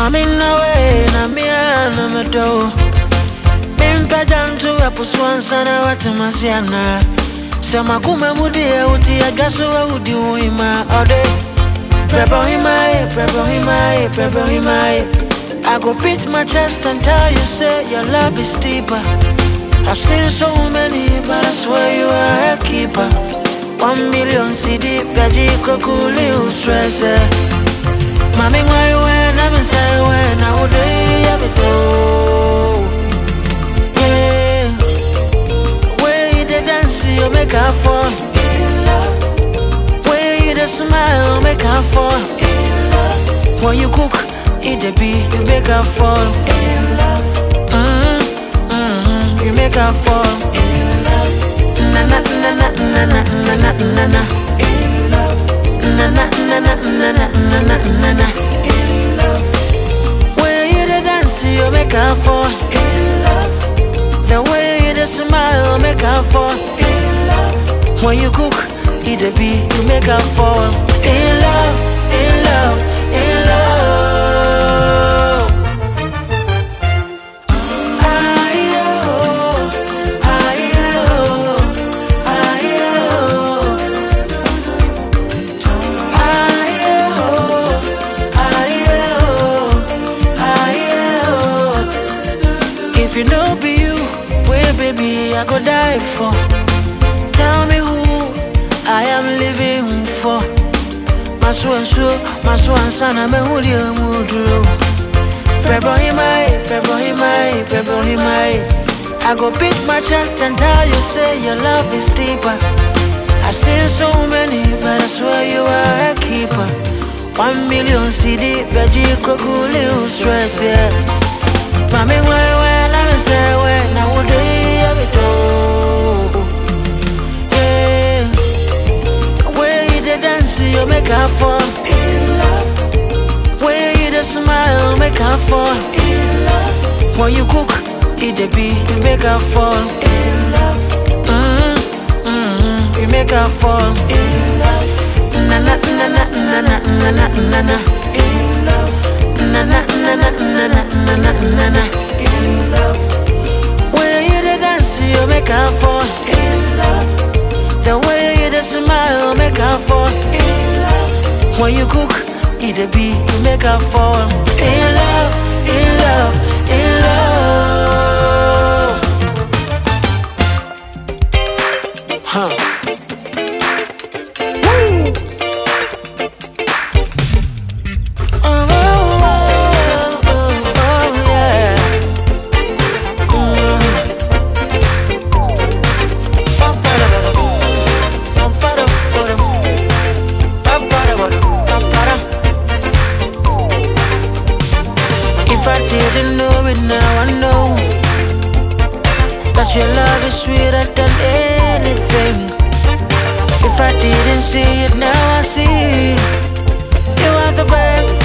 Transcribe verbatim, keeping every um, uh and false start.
Mami na we na mia na medo. Mimpa jantu ya puswansa na watimasiana. Sama kume mudi ya uti ya gaso wa udi uima ode. Prebo himaye, prebo himaye, prebo himaye. I go beat my chest and tell you say your love is deeper. I've seen so many, but I swear you are a keeper. One million C D, Piaji Kokuli, who stress it. Mami, where you when I'm inside when I would have it all. Yeah, where you the dance, you make her fall. Where you the smile, make her fall. When you cook, eat the beat, you make her fall. You make her fall. Na na na na na na na na na na. Na na na na na na na na na na. When you the dance, you make her fall. The way you the smile, make her fall. When you cook, eat the beat, you make her fall. In love, in love, in love. If you know be you, where baby I go die for. Tell me who I am living for. My swan so, my swan son, I'm a William Woodrow. Prebo himai, prebo himai, prebo himai. I go beat my chest and tell you say your love is deeper. I've seen so many, but I swear you are a keeper. One million C D, Piaji Kokuli, who stress yeah. Mami, where when I'm say when I would have it all. Yeah, where you the dance, you make her fall. Where you the smile, make her fall. When you cook, eat the beat, you make her fall. Mm-hmm, mm-hmm, you make her fall. Na na na na na na na na na na. Na na na na na na na na na na. When you the dance, you make her fall. The way you the smile, make her fall. When you cook, eat the beat, you make her fall. In love, in love, in love. Huh. If I didn't know it, now I know that your love is sweeter than anything. If I didn't see it, now I see you are the best.